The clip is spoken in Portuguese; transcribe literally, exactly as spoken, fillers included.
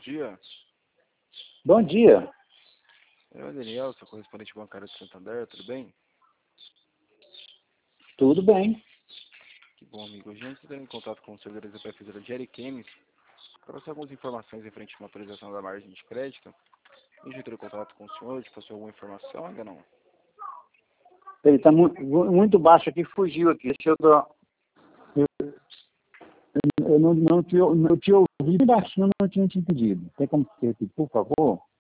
dia. Bom dia. Eu, Daniel, sou correspondente bancário do Santander, tudo bem? Tudo bem. Que bom, amigo. A gente está em contato com o servidor da Prefeitura de Ariquemes para passar algumas informações referente a uma atualização da margem de crédito. A gente entrou em contato com o senhor, te passou alguma informação, ainda não? Ele está mu muito baixo aqui, fugiu aqui. Deixa eu dar... Eu, eu não, não, te, não te ouvi baixinho, não tinha te entendido. Tem como repetir, por favor?